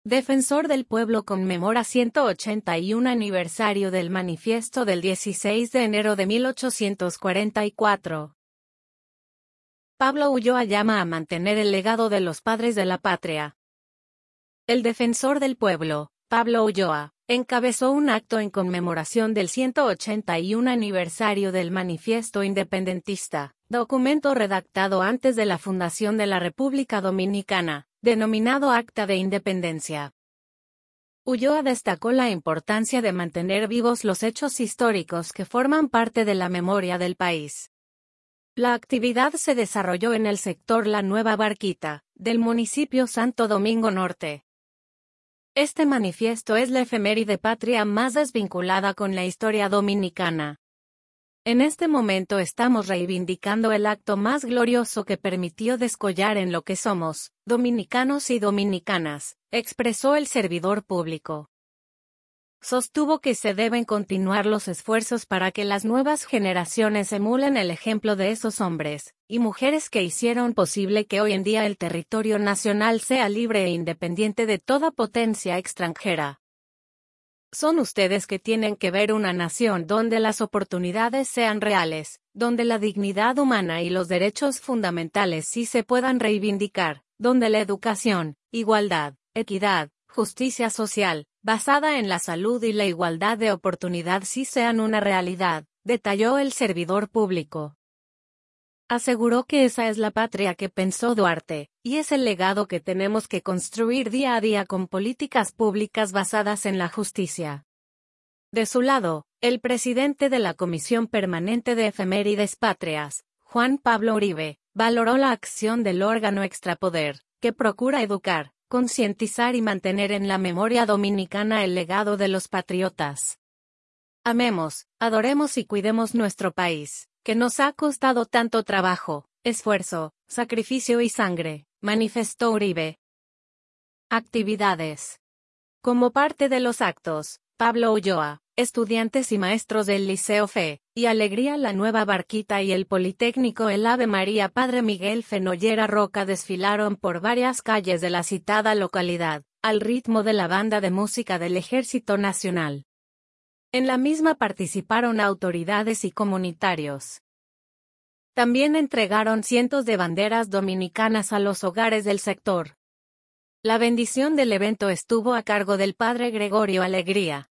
Defensor del Pueblo conmemora 181 aniversario del Manifiesto del 16 de enero de 1844. Pablo Ulloa llama a mantener el legado de los padres de la patria. El defensor del pueblo, Pablo Ulloa, encabezó un acto en conmemoración del 181 aniversario del Manifiesto Independentista, documento redactado antes de la fundación de la República Dominicana, denominado Acta de Independencia. Ulloa destacó la importancia de mantener vivos los hechos históricos que forman parte de la memoria del país. La actividad se desarrolló en el sector La Nueva Barquita, del municipio Santo Domingo Norte. Este manifiesto es la efeméride patria más desvinculada con la historia dominicana. En este momento estamos reivindicando el acto más glorioso que permitió descollar en lo que somos, dominicanos y dominicanas, expresó el servidor público. Sostuvo que se deben continuar los esfuerzos para que las nuevas generaciones emulen el ejemplo de esos hombres y mujeres que hicieron posible que hoy en día el territorio nacional sea libre e independiente de toda potencia extranjera. Son ustedes que tienen que ver una nación donde las oportunidades sean reales, donde la dignidad humana y los derechos fundamentales sí se puedan reivindicar, donde la educación, igualdad, equidad, justicia social, basada en la salud y la igualdad de oportunidad sí sean una realidad, detalló el servidor público. Aseguró que esa es la patria que pensó Duarte, y es el legado que tenemos que construir día a día con políticas públicas basadas en la justicia. De su lado, el presidente de la Comisión Permanente de Efemérides Patrias, Juan Pablo Uribe, valoró la acción del órgano extrapoder, que procura educar, concientizar y mantener en la memoria dominicana el legado de los patriotas. Amemos, adoremos y cuidemos nuestro país, que nos ha costado tanto trabajo, esfuerzo, sacrificio y sangre, manifestó Uribe. Actividades. Como parte de los actos, Pablo Ulloa, estudiantes y maestros del Liceo Fe y Alegría La Nueva Barquita y el Politécnico El Ave María Padre Miguel Fenollera Roca desfilaron por varias calles de la citada localidad, al ritmo de la banda de música del Ejército Nacional. En la misma participaron autoridades y comunitarios. También entregaron cientos de banderas dominicanas a los hogares del sector. La bendición del evento estuvo a cargo del Padre Gregorio Alegría.